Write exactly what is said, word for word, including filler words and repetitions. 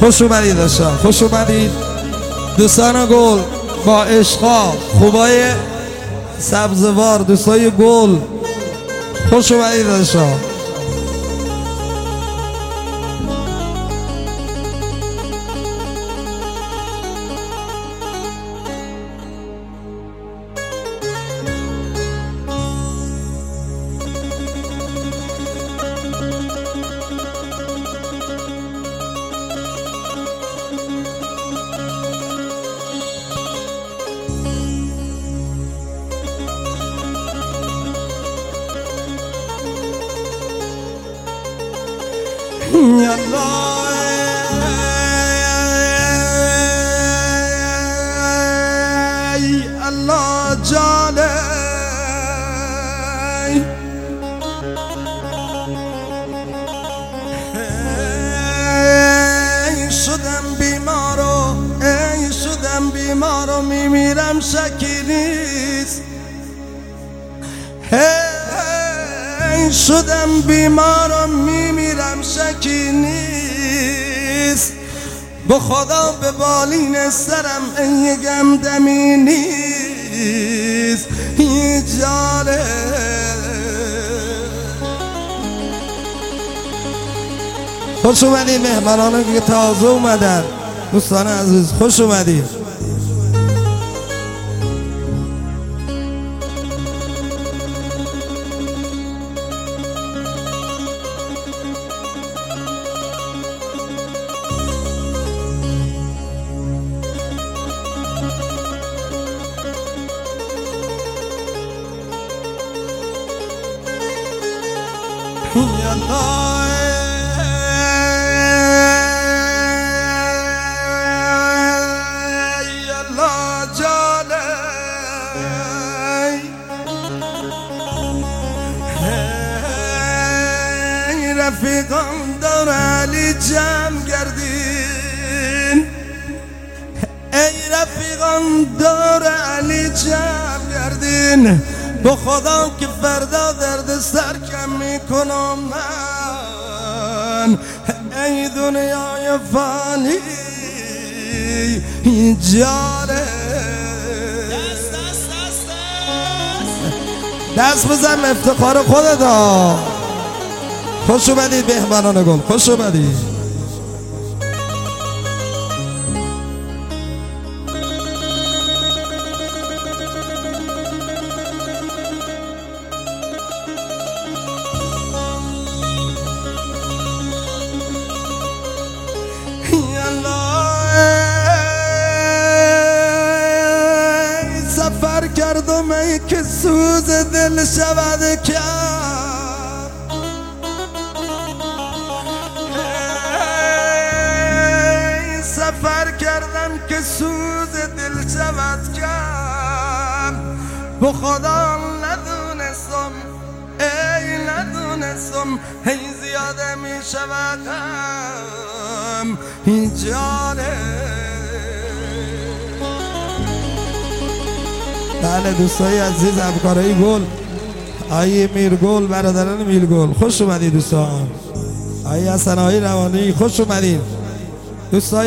خوش اومدید داشتم، خوش اومدید دوستان گل با عشقا خوبای سبزوار، دوستای گل خوش اومدید داشتم. یا الله جانه ای شدم بیمارو، ای شدم بیمارو میمیرم شکی نیست. ای شدم بیمارو میمیرم شکی نیست. به خدا به بالین سرم این گم دمی نیست. این جاله خوش اومدید مهمانان که تازه اومدن، دوستان عزیز خوش اومدید. یا الله یا الله جانه ای رفیقان دور علی جمع گردین، ای رفیقان دور علی جمع گردین. به خدا که فردا درد سر کم میکنم من. ای دنیای فانی این جاره دست دست دست دست بزن افتخار خودتا. خوش اومدید مهمانان گل، خوش اومدید. سفر کردم ای که سوز دل شود کم. ای سفر کردم که سوز دل شود کم. به خدا ندونستم، ای ندونستم ای زیاده می شودم این جانه. بله دوستای عزیز همکارای گل، آیه میرگل، برادران میرگل خوش اومدید دوستان. آیه حسن آیه روانی خوش اومدید دوستای